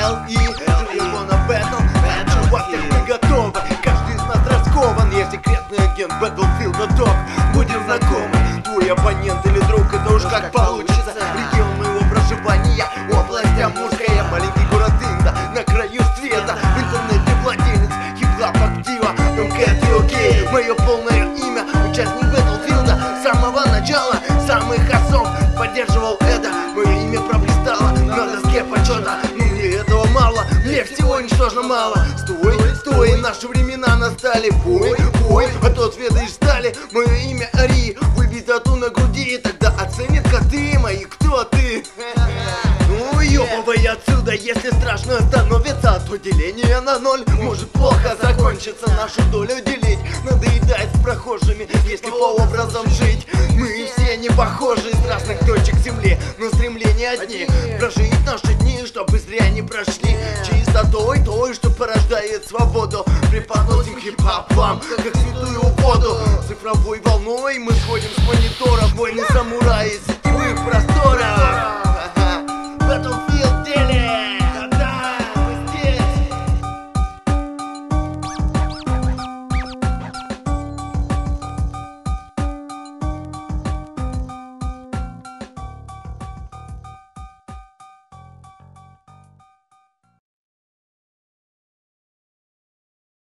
L.E. Телефона Battle. Чувак, так мы готовы. Каждый из нас раскован. Я секретный агент Battlefield Dog. Будем знакомы. Твой оппонент или друг, это уж как получится. Регион моего проживания, область Амурская, маленький город Инда, на краю света. В интернете владелец хип-хоп актива. Окей, мое полное имя, участник Battlefield с самого начала, самых осов поддерживал это. Мое имя проблистало на доске почета. Но мне этого мало, мне всего ничтожно мало. Стой, наши времена настали. Бой, а то цвета из стали. Мое имя Ари, выбей тату на груди, и тогда оценят коты мои, кто ты. Ну ёбывай отсюда, если страшно становится, то деление на ноль может плохо закончиться. Нашу долю делить, надоедает с прохожими, если по образам жить. Мы все не похожи из разных точек земли, но стремления одни: прожить наши дни, чтобы зря не прошли. Чистотой той, что порождает свободу, преподносим хип-хоп вам, как святую воду. Цифровой волной мы сходим с мониторов, войны самураи.